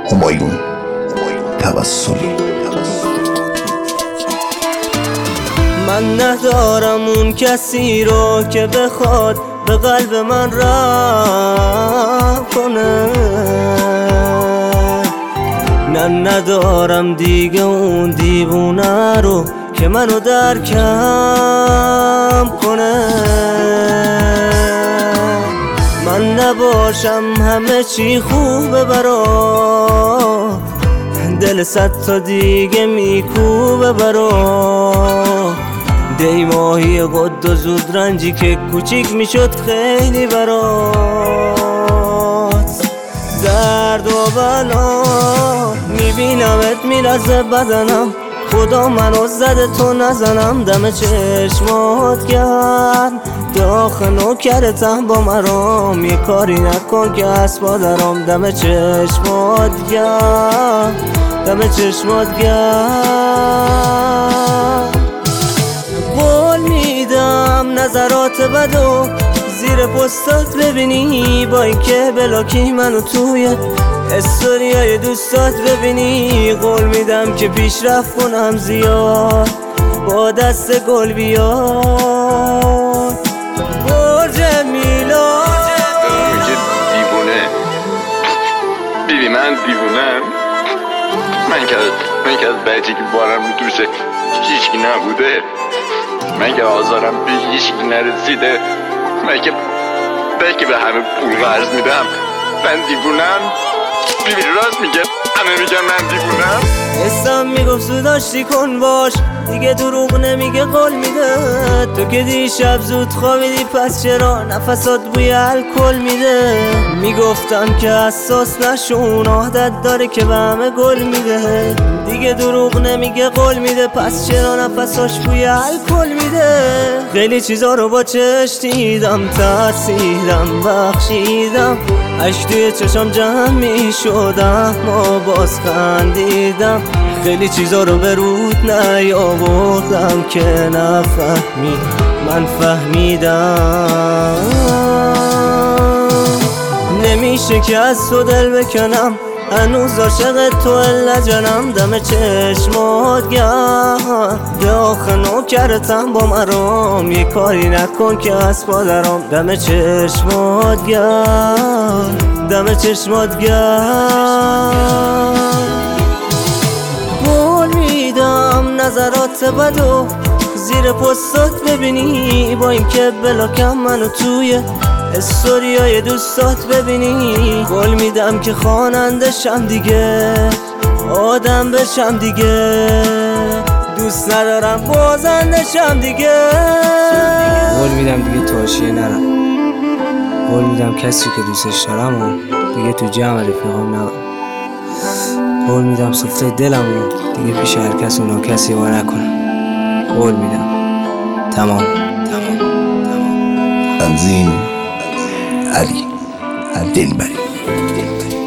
همایون توسلی. من ندارم اون کسی رو که بخواد به قلب من رحم کنه، نه ندارم دیگه اون دیوونه رو که منو درکم کنه. من نباشم همه چی خوبه برا، دل صد تا دیگه میکوبه برا. دی ماهی قد و زود رنجی که کوچیک میشد خیلی برات. درد و بلا میبینمت میلرزه بدنم، خدا منو زده تو نزنم. دم چشمات گرم داخ نوکرتم با مرام، یه کاری نکن که اسبا درام. دم چشمات گرم دم چشمات گرم. قول میدم نظرات بدو زیر پستات ببینی، با اینکه بلاکی منو توی استوریای دوستات ببینی. قول میدم که پیشرفت کنم زیاد با دست گل بیاد. برج میلاد میگه دیوونه بیبی، من دیوونم. من که از بچگی بارم رو دوشه هیچکی نبوده، من که آزارم به هیچکی نرسیده، من که به همه پول قرض میدم. من دیوونم بیبی، راست میگه، همه میگن من دیوونم. حسم میگفت زود داشتی کن باش، دیگه دروغ نمیگه قول میده. تو که دیشب زود خوابیدی پس چرا نفسات بوی الکل میده. میگفتم که حساس نشون، عادت داره که به همه گل میده. دیگه دروغ نمیگه قول میده، پس چرا نفساش بوی الکل میده. خیلی چیزا رو با چشم دیدم، ترسیدم بخشیدم، اشک توی چشم جمع میشدم ما باز خندیدم. خیلی چیزا رو به رود نیاوردم که نفهمی، من فهمیدم. نمیشه که از تو دل بکنم، هنوز عاشق تو لجنم. دم چشمات گرم داخ نوکرتم با مرام، یه کاری نکن که اسبا درام. دم چشمات گرم دم چشمات گرم. قول میدم نظرات بدو زیر پستات ببینی، با اینکه بلاکم منو توی استوریای دوستات ببینی. قول میدم که خواننده شم دیگه، آدم بشم دیگه، دوست ندارم بازنده شم دیگه. قول میدم دیگه تو حاشیه نرم، قول میدم کسی که دوستش دارم و دیگه تو جمع رفیقام نبرم. قول میدم سفره دلم و دیگه پیش هر کس و ناکسی وا نکنم. قول میدم. تمام. تنظیم علی دلبری.